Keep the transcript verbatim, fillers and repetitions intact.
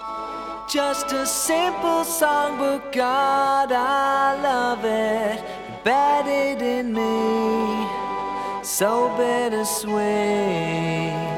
Just a simple song, but God, I love it. Embedded in me, so bittersweet.